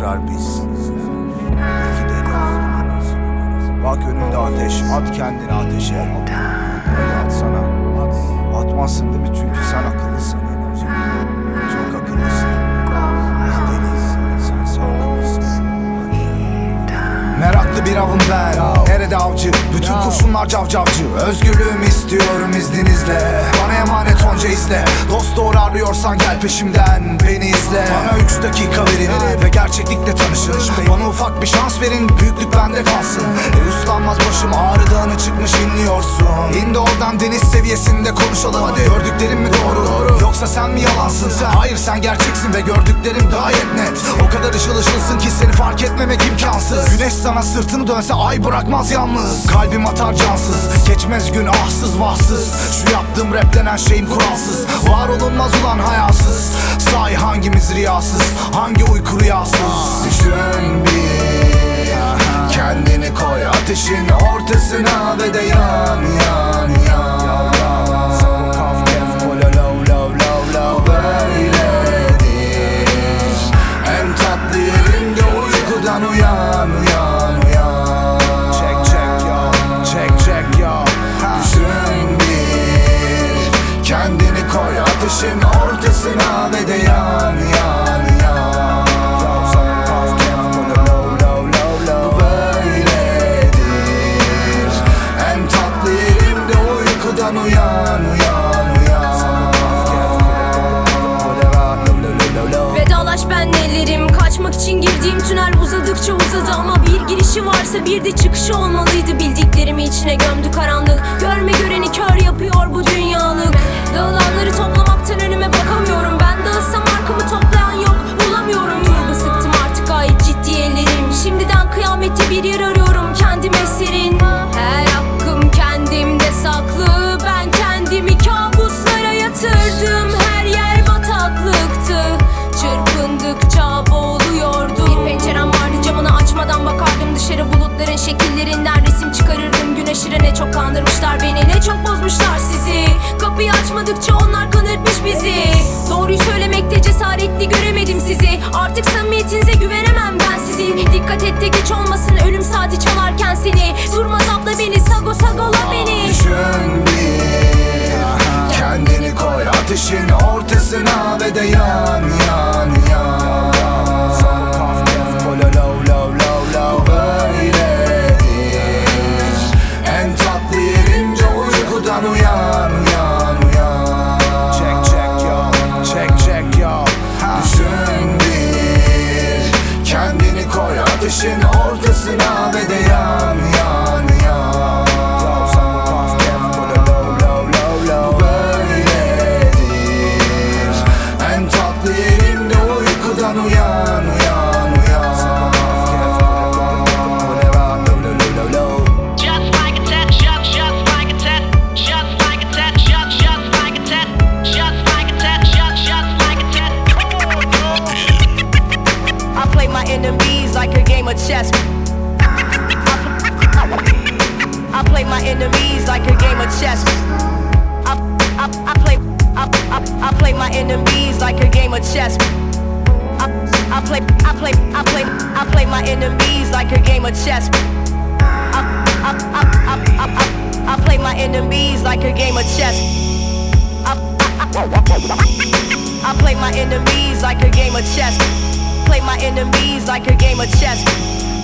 tekrar biz. İki deniz. Bak önünde ateş, at kendini ateşe. Hadi atsana. Atmazsın değil mi? Çünkü sen akıllısın. Çok akıllısın. Biz deniz, sense akıllısın. Meraklı bir avım ben, nerede avcı? Bütün kurşunlar cavcavcı. Özgürlüğümü istiyorum izninizle. Bana emanet onca izle. Dost doğru arıyorsan gel peşimden, beni izle. Bana 3 dakika verin ve gerçeklikle tanışın. Bana ufak bir şans verin, büyüklük bende kalsın. Uslanmaz başım, Ağrı Dağı'na çıkmış inliyorsun. İndi oradan deniz seviyesinde konuşalım. Hadi gördüklerim mi doğru? Yoksa sen mi yalansın? Hayır, sen gerçeksin ve gördüklerim gayet net. O kadar ışıl ışılsın ki seni fark etmemek imkansız. Güneş sana sırtını dönse ay bırakmaz yalnız. Kalbim atar cansız, geçmez gün ahsız vahsız. Şu yaptığım rap denen şeyim kuralsız. Var olunmaz ulan hayasız. Sahi hangimiz riyasız, hangi uyku rüyasız? Düşün bir, kendini koy ateşin ortasına ve de yan yan yan. Böyledir en tatlı yerinde uykudan uyan uyan uyan. Check yo. Düşün bir, kendini koy ateşin ortasına ve de yan yan yan. Böyledir en tatlı yerimde uykudan uyan uyan uyan. Vedalaş benle ellerim, kaçmak için girdiğim tünel uzadıkça uzadı. Ama bir girişi varsa bir de çıkışı olmalıydı. Bildiklerimi içine gömdü karanlık. Görme göreni kör yapıyor bu dünyalık. Dağılanları toplamaktan önüme bakamıyorum. Ben dağılsam arkamı toplayan yok, bulamıyorum. Turba sıktım artık gayet ciddi ellerim. Şimdiden kıyamette bir yer arıyorum kendime serin. Her hakkım kendimde saklı. Ben kendimi kabuslara yatırdım. Her yer bataklıktı. Çırpındıkça boğuluyordu. Bir pencerem vardı, camını açmadan bakardım dışarı. Bulutların şekillerinden resim çıkarırdım. Gün aşırı ne çok kandırmışlar beni, ne çok bozmuşlar sizi. Kapıyı açmadıkça onlar kanırtmış bizi. Doğruyu söylemekte cesaretli göremedim sizi. Artık samimiyetinize güvenemem ben sizin. Dikkat et de geç olmasın ölüm saati çalarken seni. Durmaz abla beni, sago sagola beni. Düşün bir, kendini koy ateşin ortasına ve de yan yan yan. Böyledir en tatlı yerince uykudan uyan uyan uyan. Check yo. Düşün bir, kendini koy ateşin ortasına ve de yan yan yan. Böyledir en tatlı yerinde uykudan uyan uyan uyan. Enemies like a game of chess. I play my enemies like a game of chess. I play my enemies like a game of chess. I play my enemies like a game of chess. I play my enemies like a game of chess. I play my enemies like a game of chess. Play my enemies like a game of chess.